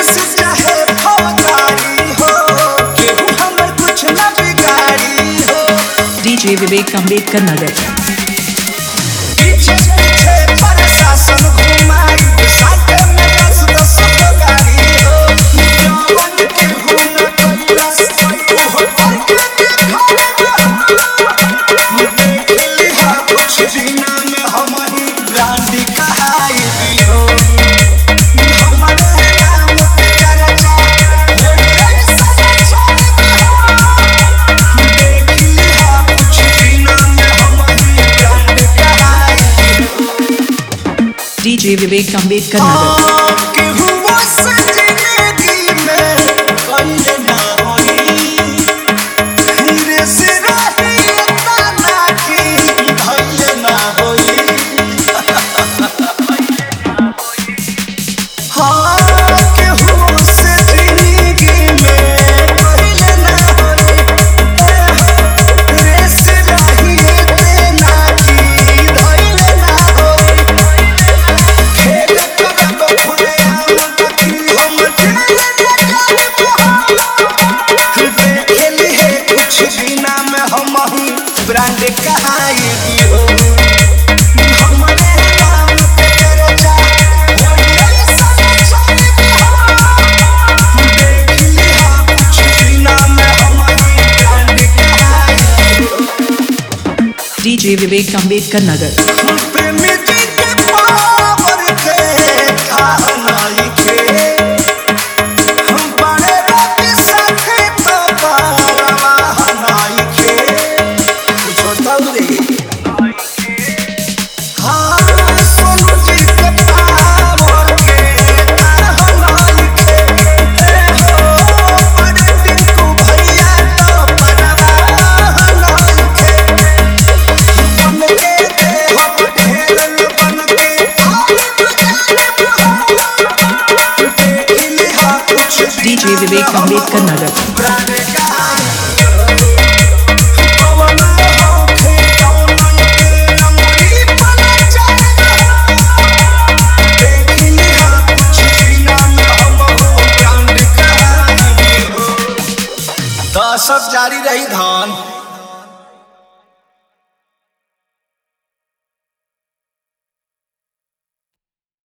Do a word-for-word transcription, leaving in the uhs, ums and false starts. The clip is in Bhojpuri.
पुलिस चाहे फौजदारी हो, केहू हमर कुछ न बिगाड़ी हो। डीजे विवेक अम्बेडकर नगर। पीछे पीछे प्रशासन घुमाई, साथे में दस दस गाड़ी हो। जवान केहू न कैलाश ओहो करके देखली हा कुछ दिना में हमही ब्रांड कहाई भी हो। हमारे नाम पे चर्चा होई सदा छोड़ हो। देखली हा कुछ दिना में हमही ब्रांड कहाई भी हो। डीजे विवेक अम्बेडकर नगर। केहू जिंदगी में कइले ना होई, धीरे से रही तना की धइले ना होई। हाँ, केहू से जिंदगी में कइले ना होई, धीरे से रही तना की धइले ना होई। खेल करब खुले आम तकी हम देखली है कुछ दिना में हमही ब्रांड कहाई भी हो। हमारे नाम पे चर्चा होई सदा छोड़ हो। देखली है कुछ दिना में हमही ब्रांड कहाई भी हो। डीजे विवेक अम्बेडकर नगर। प्रेमी जी के पावर के खानाई के हम बड़े रोटी साथे तो परवाहनाई के कुछ तब रे। हाँ, सोनू जी के पावर के खानाई के हो, बड़े टिंकू भैया तो परवाहनाई के। बन के दे हम ढेर बन के देखली हा कुछ डीजे विवेक अम्बेडकर नगर। ब्रांड कहाई पवन होखे कौन के अंगुरी बना जाए। देखली हा कुछ दिना में हमहू ब्रांड कहाई हो। तो सब जारी रही धान।